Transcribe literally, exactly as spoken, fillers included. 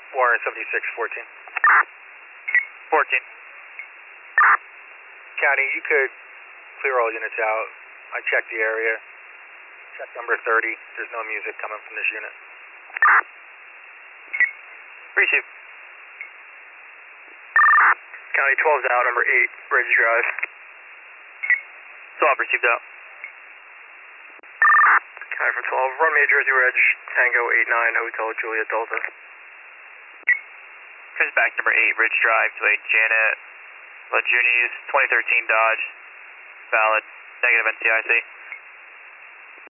Warren seventy-six fourteen. fourteen. County, you could clear all units out. I checked the area. Check number thirty. There's no music coming from this unit. Receive. County twelve's out, number eight, Bridge Drive. twelve received out. County from twelve, run me Jersey Ridge, Tango eight nine, Hotel Juliet Delta. Comes back number eight, Ridge Drive to a Janet LaJuni's twenty thirteen Dodge. Valid. Negative N C I C.